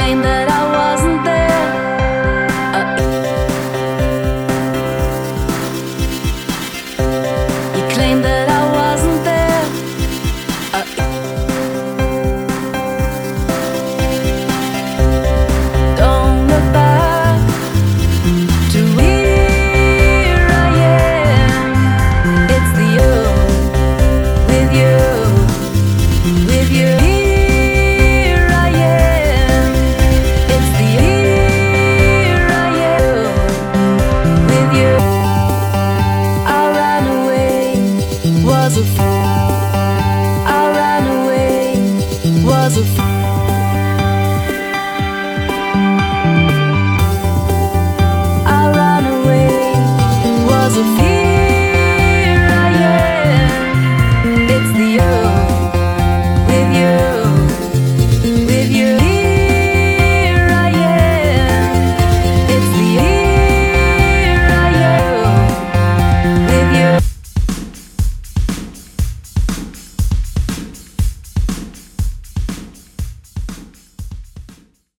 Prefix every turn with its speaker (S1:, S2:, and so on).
S1: claimed that I wasn't there. You claimed that I wasn't there. Don't look back to where I am. It's the you, with you, with you. Here I am. It's the here I am, with you. I ran away, was a I ran away, was a I ran away, was a